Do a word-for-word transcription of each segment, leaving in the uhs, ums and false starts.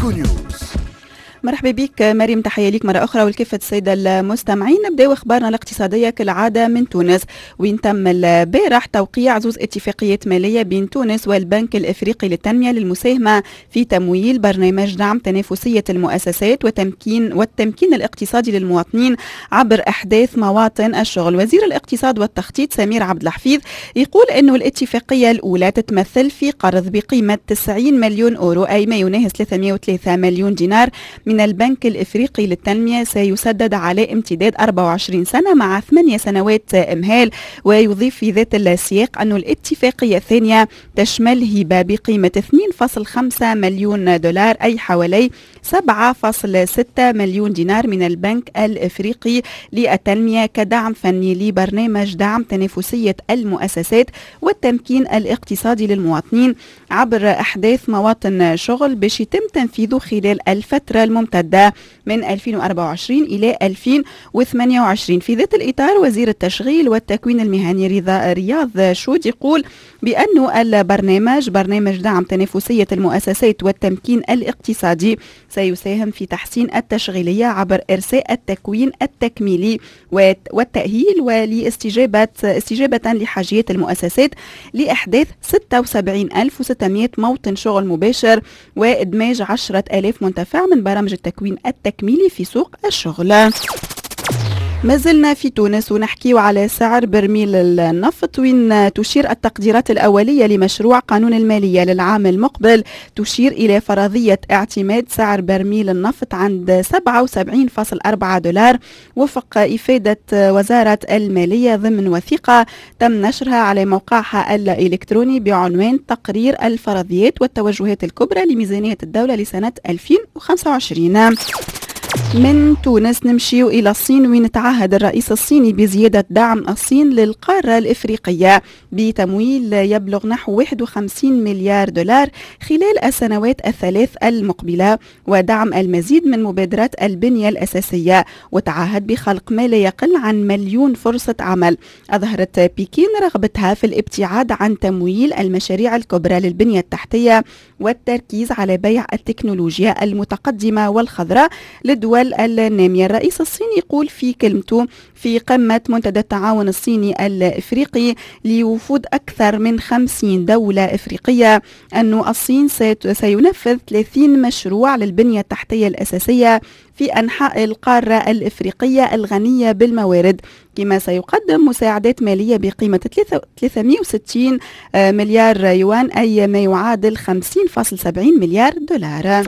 إيكو نيوز. مرحبا بك مريم، تحية ليك مرة أخرى والكافة السادة المستمعين. نبدأ أخبارنا الاقتصادية كالعادة من تونس، وين تم البارح توقيع زوز اتفاقيات مالية بين تونس والبنك الإفريقي للتنمية للمساهمة في تمويل برنامج دعم تنافسية المؤسسات وتمكين والتمكين الاقتصادي للمواطنين عبر إحداث مواطن الشغل. وزير الاقتصاد والتخطيط سمير عبد الحفيظ يقول أنه الاتفاقية الأولى تتمثل في قرض بقيمة تسعين مليون أورو، أي ما يناهز ثلاثمئة وثلاثة مليون دينار من البنك الإفريقي للتنمية، سيسدد على امتداد أربع وعشرين سنة مع ثمانية سنوات إمهال. ويضيف في ذات السياق أن الاتفاقية الثانية تشمل هبة بقيمة اثنين فاصلة خمسة مليون دولار، أي حوالي سبعة فاصلة ستة مليون دينار من البنك الإفريقي للتنمية كدعم فني لبرنامج دعم تنافسية المؤسسات والتمكين الاقتصادي للمواطنين عبر أحداث مواطن شغل باش يتم تنفيذه خلال الفترة الممتدة من ألفين وأربعة وعشرين إلى ألفين وثمانية وعشرين. في ذات الإطار وزير التشغيل والتكوين المهني رضا رياض شود يقول بأن البرنامج برنامج دعم تنافسية المؤسسات والتمكين الاقتصادي سيساهم في تحسين التشغيلية عبر إرساء التكوين التكميلي والتأهيل ولاستجابة استجابة لحاجيات المؤسسات لإحداث ستة وسبعين ألف وستمئة موطن شغل مباشر وإدماج عشرة آلاف منتفع من برامج التكوين التكميلي في سوق الشغل. ما زلنا في تونس ونحكي على سعر برميل النفط، وين تشير التقديرات الأولية لمشروع قانون المالية للعام المقبل تشير إلى فرضية اعتماد سعر برميل النفط عند سبعة وسبعين فاصلة أربعة دولار وفق إفادة وزارة المالية ضمن وثيقة تم نشرها على موقعها الإلكتروني بعنوان تقرير الفرضيات والتوجهات الكبرى لميزانية الدولة لسنة ألفين وخمسة وعشرين. من تونس نمشي إلى الصين، وين تعهد الرئيس الصيني بزيادة دعم الصين للقارة الإفريقية بتمويل يبلغ نحو واحد وخمسين مليار دولار خلال السنوات الثلاث المقبلة، ودعم المزيد من مبادرات البنية الأساسية، وتعهد بخلق ما لا يقل عن مليون فرصة عمل. أظهرت بكين رغبتها في الابتعاد عن تمويل المشاريع الكبرى للبنية التحتية والتركيز على بيع التكنولوجيا المتقدمة والخضراء للدول النامية. الرئيس الصيني يقول في كلمته في قمة منتدى التعاون الصيني الإفريقي لوفود أكثر من خمسين دولة إفريقية أن الصين سينفذ ثلاثين مشروع للبنية التحتية الأساسية في أنحاء القارة الإفريقية الغنية بالموارد، كما سيقدم مساعدات مالية بقيمة ثلاثمئة وستين مليار يوان، أي ما يعادل خمسين فاصلة سبعين مليار دولار.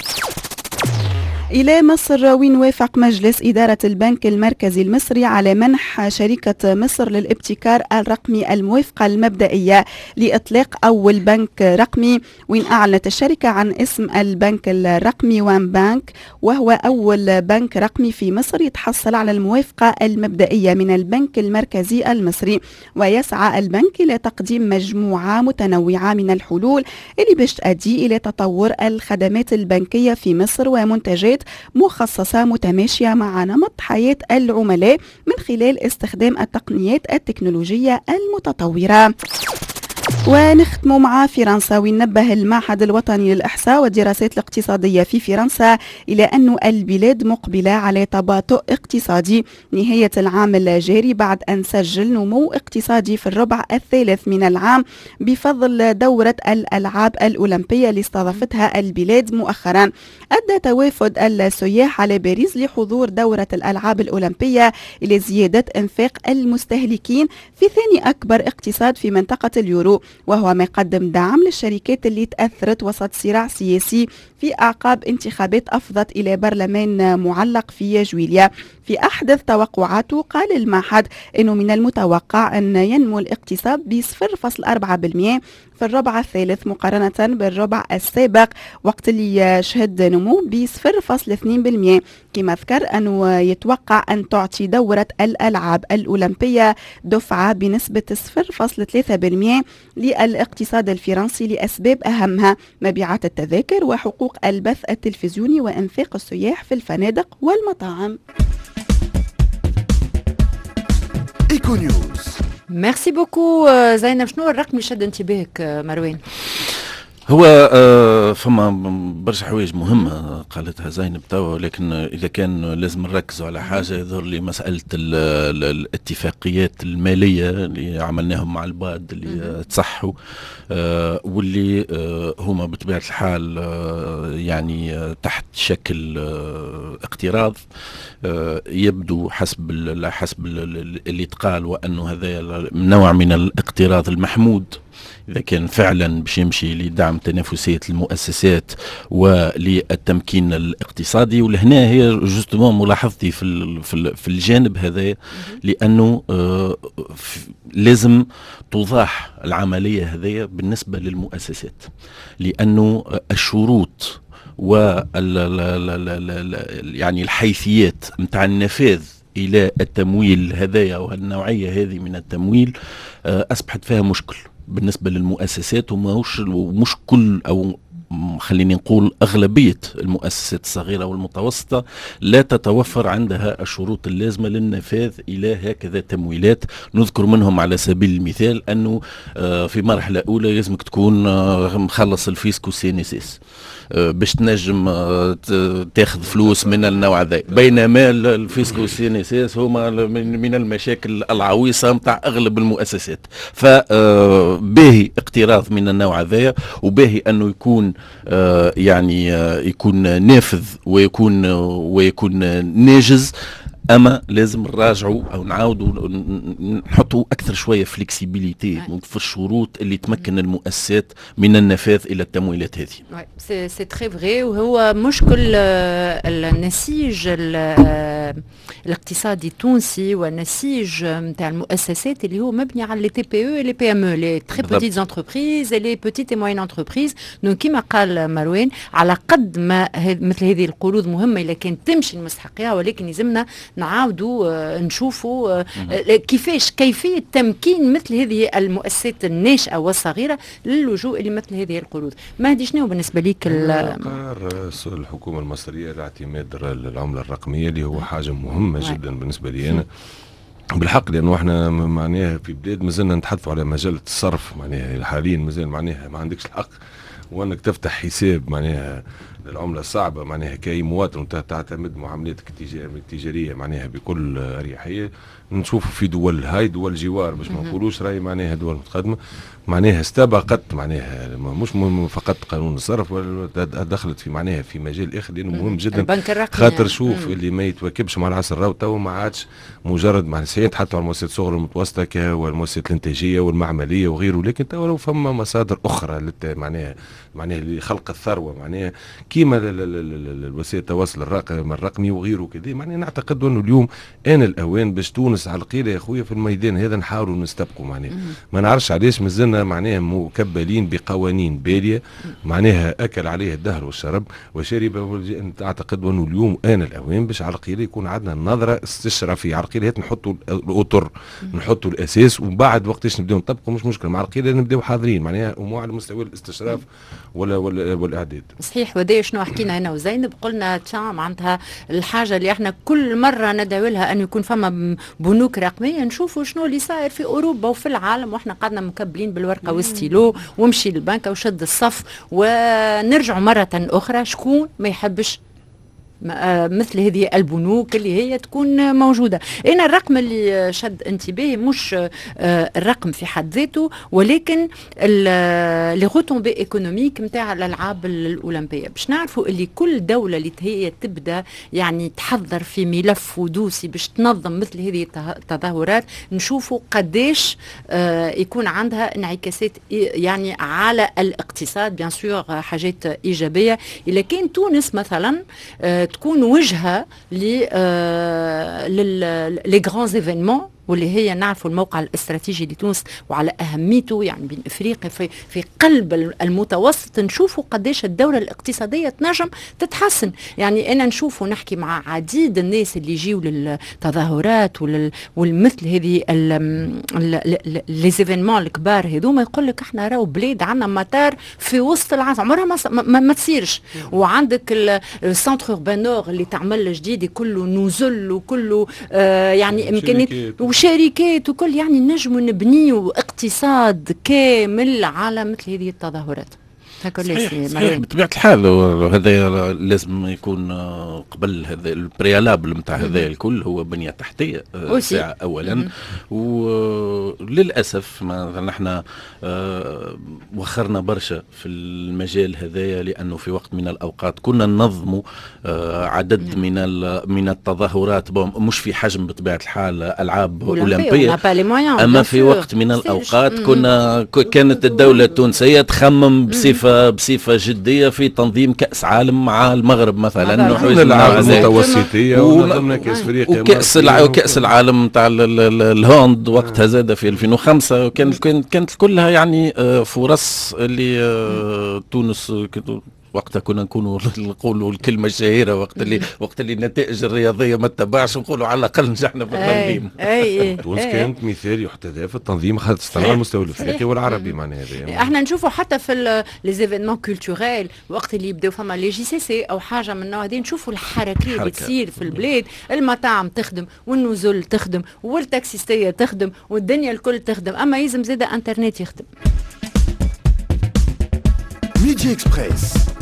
إلى مصر، وين وافق مجلس إدارة البنك المركزي المصري على منح شركة مصر للابتكار الرقمي الموافقة المبدئية لإطلاق أول بنك رقمي، وين أعلنت الشركة عن اسم البنك الرقمي وان بانك، وهو أول بنك رقمي في مصر يتحصل على الموافقة المبدئية من البنك المركزي المصري. ويسعى البنك إلى تقديم مجموعة متنوعة من الحلول اللي باش تؤدي إلى تطور الخدمات البنكية في مصر ومنتجات مخصصة متماشية مع نمط حياة العملاء من خلال استخدام التقنيات التكنولوجية المتطورة. ونختم مع فرنسا، وينبه المعهد الوطني للإحصاء والدراسات الاقتصادية في فرنسا إلى أن البلاد مقبلة على تباطؤ اقتصادي نهاية العام الجاري بعد أن سجل نمو اقتصادي في الربع الثالث من العام بفضل دورة الألعاب الأولمبية اللي استضافتها البلاد مؤخرا. أدى توافد السياح على باريس لحضور دورة الألعاب الأولمبية إلى زيادة إنفاق المستهلكين في ثاني أكبر اقتصاد في منطقة اليورو، وهو ما يقدم دعم للشركات اللي تأثرت وسط صراع سياسي في أعقاب انتخابات أفضت إلى برلمان معلق في جويليا. في أحدث توقعاته قال المعهد أنه من المتوقع أن ينمو الاقتصاد ب صفر فاصلة أربعة بالمئة في الربع الثالث مقارنة بالربع السابق، وقت اللي شهد نمو ب صفر فاصلة اثنين بالمئة. كما ذكر أنه يتوقع أن تعطي دورة الألعاب الأولمبية دفعة بنسبة صفر فاصلة ثلاثة بالمئة للاقتصاد الفرنسي لأسباب أهمها مبيعات التذاكر وحقوق البث التلفزيوني وإنفاق السياح في الفنادق والمطاعم. إيكو نيوز. ميرسي بوكو زينب. شنو الرقم اللي شد انتباهك مروان؟ هو آه فما برشا حوايج مهمة قالتها زينب توا، لكن إذا كان لازم نركزوا على حاجة يظهر لي مسألة ال ال الاتفاقيات المالية اللي عملناهم مع الباد اللي تصحوا آه واللي آه هما بطبيعة الحال آه يعني آه تحت شكل آه اقتراض. آه يبدو حسب حسب اللي تقال وأنه هذا نوع من الاقتراض المحمود إذا كان فعلا باش يمشي لدعم تنافسية المؤسسات وللتمكين الاقتصادي. ولهنا هي جوستومون ملاحظتي في في الجانب هذا، لأنه آه لازم توضح العملية هذه بالنسبة للمؤسسات، لأنه الشروط و يعني الحيثيات متاع النفاذ إلى التمويل هذايا والنوعية هذه من التمويل آه أصبحت فيها مشكل بالنسبة للمؤسسات، ومش مش كل أو خليني نقول أغلبية المؤسسات الصغيرة والمتوسطة لا تتوفر عندها الشروط اللازمة للنفاذ إلى هكذا تمويلات. نذكر منهم على سبيل المثال أنه في مرحلة أولى لازمك تكون مخلص الفيسكو سي ان اس اس باش تنجم تاخذ فلوس من النوع ذا، بينما الفيسكو سي ان اس اس هما من المشاكل العويصة متاع أغلب المؤسسات. فباهي اقتراض من النوع ذا، وباهي أنه يكون آه يعني آه يكون نافذ ويكون ويكون ناجز، اما لازم نراجعوا او نعاودوا نحطوا اكثر شويه فليكسيبيليتي في الشروط اللي تمكن المؤسسات من النفاذ الى التمويلات هذه. سي سي تري فري، وهو مشكل النسيج الاقتصادي التونسي والنسيج نتاع المؤسسات اللي هو مبني على لي تي بي او لي بي ام او، لي تري بوتيت انتربريز لي بوتيت اي موين انتربريز. دونك كيما قال مروان، على قد ما مثل هذه القروض مهمه الا كان تمشي المستحقيها، ولكن يلزمنا نعاودوا نشوفوا كيفاش كيفية تمكين مثل هذه المؤسسات الناشئة والصغيرة للجوء لمثل هذه القروض. مهدي، شنو بالنسبة لك قرار الحكومة المصرية لاعتماد العملة الرقمية اللي هو حاجة مهمة جدا بالنسبة لي أنا بالحق، لأنه احنا معناها في بلاد مازلنا نتحدثوا على مجال الصرف، معناها حاليا مازال معناها ما عندكش الحق وانك تفتح حساب معناها العملة صعبة معناها كأي مواطن تعتمد معاملاتك التجارية معناها بكل أريحية. نشوف في دول هاي دول جوار باش ما نقولوش راهي معناها دول متقدمة معناها استبقت معناها مش فقط قانون الصرف، دخلت في معناها في مجال اخر لانه مهم جدا. خاطر شوف اللي ما يتواكبش مع العصر راهو تو ما عادش مجرد معناها سيئات حتى على المؤسسات الصغرى والمتوسطه والمؤسسات الانتاجيه والمعمليه وغيره، لكن تو لو فما مصادر اخرى معناها معناها لخلق الثروه معناها كيما الوسائل التواصل الرقمي الرقمي وغيره كذا. معناها نعتقد انه اليوم ان الاوان باش تونس على القيله يا خويا في الميدان هذا نحاولوا نستبقوا معناها. ما نعرفش علاش مازلنا معناها مكبلين بقوانين باليه معناها اكل عليه الدهر والشرب وشرب. اعتقد انه اليوم ان الاوان باش على القيله يكون عندنا نظره استشرافيه على القيله، نحطوا الاطر نحطوا الاساس ومن بعد وقتاش نبداو نطبقوا مش مشكله مع القيله نبداو حاضرين معناها ومو على مستوى الاستشراف ولا ولا والاعداد. صحيح. وده شنو حكينا انا وزينب، قلنا تشا معناتها الحاجه اللي احنا كل مره ندعو لها ان يكون فما بنوك رقميه، نشوفوا شنو اللي صاير في اوروبا وفي العالم واحنا قعدنا مكبلين بالورقه والستيلو ومشي للبنك وشد الصف. ونرجع مره اخرى، شكون ما يحبش مثل هذه البنوك اللي هي تكون موجودة. أنا الرقم اللي شد انتباهي مش الرقم في حد ذاته، ولكن لي غوتومبي ايكونوميك نتاع الألعاب الأولمبية. باش نعرفوا اللي كل دولة اللي هي تبدأ يعني تحضر في ملف ودوسي باش تنظم مثل هذه التظاهرات، نشوفوا قديش يكون عندها انعكاسات يعني على الاقتصاد. بيان سور حاجات إيجابية. إلا كان تونس مثلا تكون وجهة للي غران ايفينمون واللي هي نعرفوا الموقع الاستراتيجي لتونس وعلى أهميته يعني بين إفريقيا في, في قلب المتوسط، نشوفوا قديش الدولة الاقتصادية تنجم تتحسن. يعني أنا نشوفوا نحكي مع عديد الناس اللي يجيوا للتظاهرات والمثل هذه ليزيفينمون الكبار هذوما، يقول لك احنا راهو بلاد عندنا مطار في وسط العاصمة عمرها ما, ما, ما تصيرش. وعندك السنتر اوربان نور اللي تعمل جديد كله نزل وكله آه يعني امكانيات وشركات وكل، يعني نجموا نبنيوا اقتصاد كامل على مثل هذه التظاهرات. صحيح بطبيعه الحال. هذا لازم يكون قبل هذا البريالابل نتاع هذا الكل هو بنيه تحتيه ساعه اولا. وللاسف مثلا احنا وخرنا برشا في المجال هذايا، لانه في وقت من الاوقات كنا ننظموا عدد من من التظاهرات مش في حجم بطبيعه الحال العاب اولمبيه، اما في وقت من الاوقات كنا كانت الدوله التونسيه تخمم بصفه بصفه جديه في تنظيم كاس عالم مع المغرب مثلا، الالعاب المتوسطيه ونظمنا كاس افريقيا وكاس وكاس العالم نتاع الهوند وقتها زاد في ألفين وخمسة. وكانت كانت كلها يعني فرص اللي تونس وقتها كنا نكونوا نقولوا الكلمه الشهيره وقت اللي وقت اللي النتائج الرياضيه ما تتبعش نقولوا على الاقل نجحنا في التنظيم. اي تونس كانت مثال يحتذى في التنظيم خاصه على المستوى الافريقي والعربي. معناها هذا احنا نشوفوا حتى في لي زيفينمون كولتوريل وقت اللي يبداو فما لي جي سي سي او حاجه من النوع هذا، نشوفوا الحركه اللي تصير في البلاد، المطاعم تخدم والنزل تخدم والتاكسيستيه تخدم والدنيا الكل تخدم، اما يلزم زاده انترنت يخدم. ميدي اكسبريس